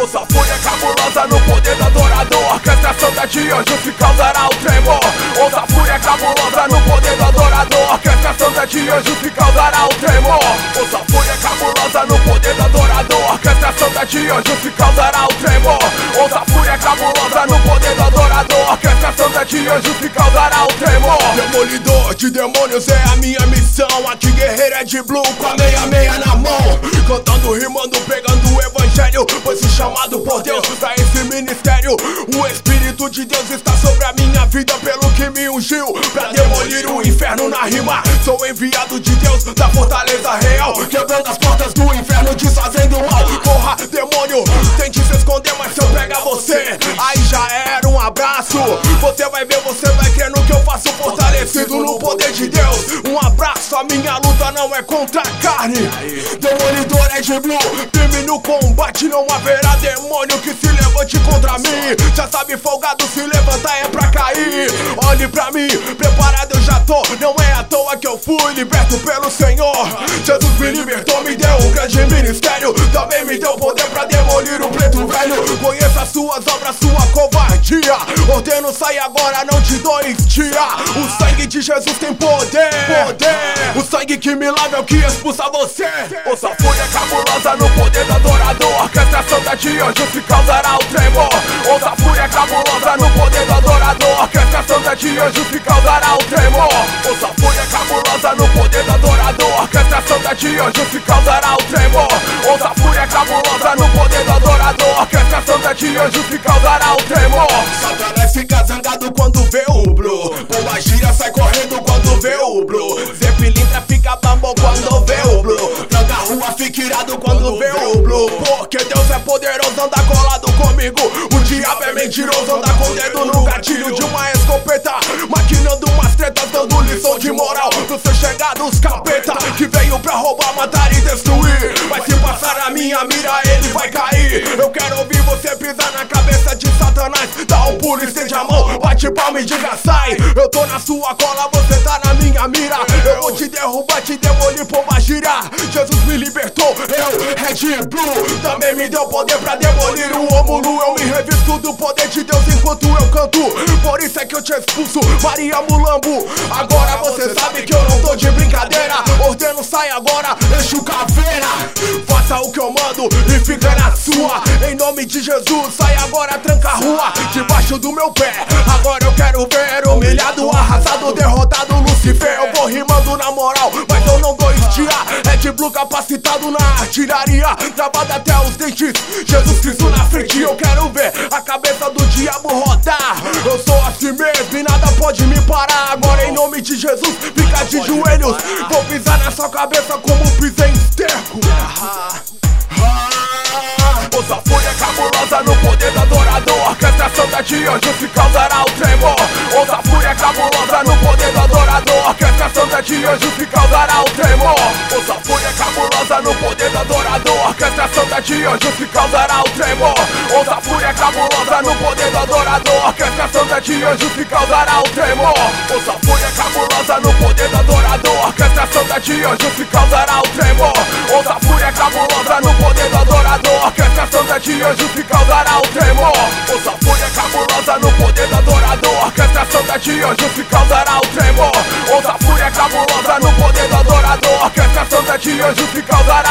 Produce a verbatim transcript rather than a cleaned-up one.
Ouça a fúria cabulosa no poder do adorador. Orquestra santa de anjos que causará o tremor. Ouça a fúria cabulosa no poder do adorador. Orquestra santa de anjos que causará o tremor. Ouça a fúria cabulosa no poder do adorador. Orquestra santa de anjos que causará o tremor. Ouça a fúria cabulosa no poder do adorador. Orquestra santa de anjos que causará o tremor. Demolidor de demônios é a minha missão. Aqui guerreiro é de blue com a meia meia na mão, cantando, rimando, pegando o evangelho. Pois fui chamado por Deus pra esse ministério. O Espírito de Deus está sobre a minha vida, pelo que me ungiu pra demolir o inferno na rima. Sou enviado de Deus da fortaleza real, quebrando as portas do inferno, desfazendo o mal. Corra, demônio, tente se esconder, mas se eu pegar você, aí já era um abraço. Você vai ver, você vai crer no que eu faço, fortalecido no poder de Deus. Um abraço, a minha luta não é contra a carne. Demolidor é de blue, firme no combate, não haverá demônio que se levante contra mim. Já sabe, folgado, se levantar é pra cair. Olhe pra mim, preparado eu já tô. Não é à toa que eu fui liberto pelo Senhor. Jesus me libertou, me deu um grande ministério. Também me deu poder pra demolir o preto velho. Conheça as suas obras, sua covardia. Ordeno, sai agora, não te dou estia. O sangue de Jesus tem poder, poder. O sangue que me lava é o que expulsa você. Ouça a fúria cabulosa no poder do adorador. Orquestra santa de anjos que causará o tremor. Ouça a fúria cabulosa no poder do adorador. Orquestra santa de anjos que causará o tremor. Ouça a fúria cabulosa no poder do adorador. Orquestra santa de anjos que causará o tremor. Ouça a fúria cabulosa no poder do adorador. Orquestra santa de anjos que causará o tremor. Satanás fica zangado quando vê o blue. Pomba gira sai correndo quando vê o blue. Zé Pilintra fica bambo quando vê o blue. Tranca a rua fica irado quando vê o blue. Porque Deus é poderoso, anda colado comigo. O diabo é mentiroso, anda com o dedo no gatilho de uma escopeta, maquinando umas tretas, dando lição de moral pros seus chegados capeta, que veio pra roubar, matar e destruir. Mas se passar a minha mira, ele vai cair. Eu quero ouvir você pisar na cabeça de Satanás. Dá um pulo, estende a mão, bate palma e diga sai. Eu tô na sua cola, você tá na minha mira. Eu vou te derrubar, te demolir, pomba gira. Jesus me libertou, eu, Red Blue, também me deu poder pra demolir o ómulo. Eu me revisto do poder de Deus enquanto eu canto. Por isso é que eu te expulso, Maria Mulambo. Agora você sabe que eu não tô de brincadeira. Ordeno, sai agora, Exu Caveira. Faça o que eu mando e fica na sua. Em nome de Jesus, sai agora, tranca a rua debaixo do meu pé. Agora eu quero ver humilhado, arrasado, derrotado Lucifer. Eu vou rimando na moral, mas eu não dou estia. Red Blue capacitado na artilharia, travado até os dentes, Jesus Cristo na frente. Eu quero ver a cabeça do diabo rodar. Eu sou assim mesmo e nada pode me parar. Agora em nome de Jesus, fica de joelhos. Vou pisar na sua cabeça como pisei em esterco. Ouça a fúria cabulosa no poder do adorador. Orquestra santa de anjos que causará o tremor. Ouça a fúria cabulosa no poder do adorador. Orquestra santa de anjos que causará o tremor. Ouça a fúria cabulosa no poder do adorador. Orquestra santa de anjos que causará o tremor. Ouça a fúria cabulosa no poder do adorador. Orquestra santa de anjos que causará o tremor. Ouça a fúria cabulosa no poder do adorador. Orquestra santa de anjos que causará o tremor. Ouça a fúria cabulosa no poder do adorador. Orquestra santa de anjos que causará o tremor. Ouça a fúria cabulosa no poder do adorador. Orquestra santa de anjos que causará o tremor. Ouça a fúria cabulosa no poder do adorador. Orquestra santa de anjos que causará